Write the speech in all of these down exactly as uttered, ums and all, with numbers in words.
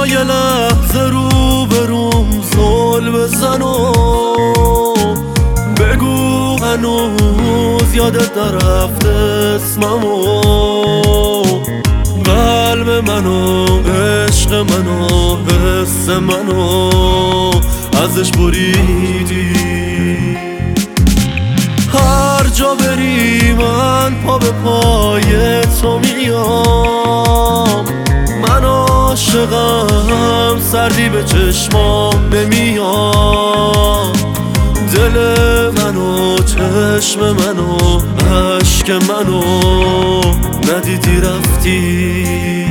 یه لحظه رو بروم زل بزن و بگو هنوز یادت نرفته اسممو، قلب منو، عشق منو، حس منو ازش بریدی. هر جا بری من پا به پای تو میام، من عاشقم سردی به چشمام نمیاد. دل منو، چشم منو، عشق منو ندیدی رفتی.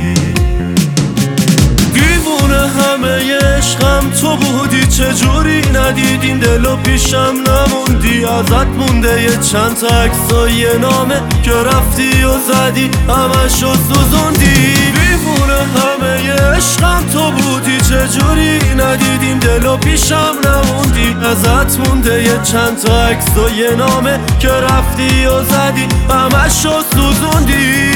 دیوونه همه عشقم تو بودی، چجوری ندیدین دلو پیشم نموندی. ازت مونده یه چند تا عکس و یه نامه که رفتی و زدی همشو سوزوندی. دیوونه همه عشقم تو بودی، چجوری ندیدیم دلو پیشم نموندی. ازت مونده یه چند تا عکس و یه نامه که رفتی و زدی همشو سوزوندی.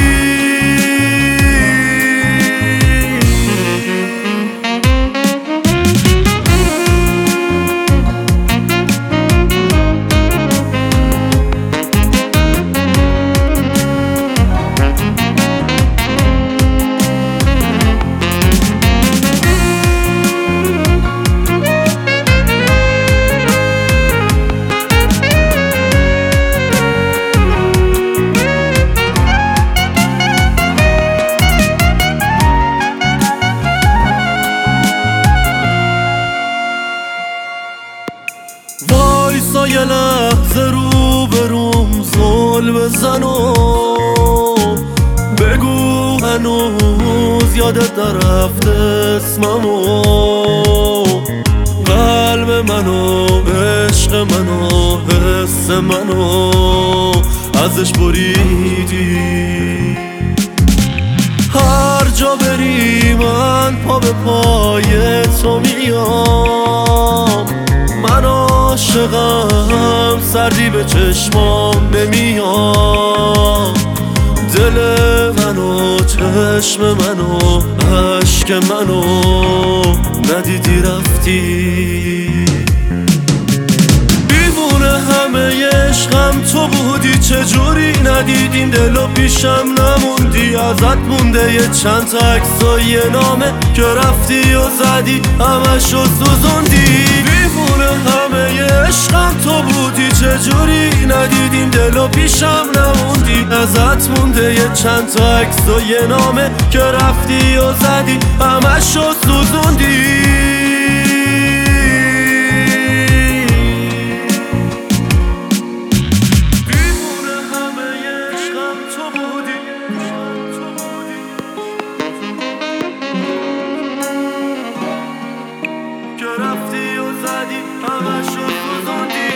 وایسا یه لحظه رو بروم زل بزن و بگو هنوز یادت نرفته اسممو، قلب منو، عشق منو، حس منو ازش بریدی. هر جا بری من پا به پای تو میام، من عاشقم سردی به چشمام نمیاد. دل منو، چشم منو، عشق منو ندیدی رفتی. دیوونه همه عشقم تو بودی، چجوری ندیدین دلو پیشم نموندی. ازت مونده یه چند تا عکس و یه نامه که رفتی و زدی همشو سوزوندی. دیوونه همه عشقم تو بودی، چجوری ندیدیم دلو پیشم نموندی. ازت مونده یه چند تا عکس و یه نامه که رفتی و زدی همشو سوزوندی. رفتی و زدی همشو سوزوندی.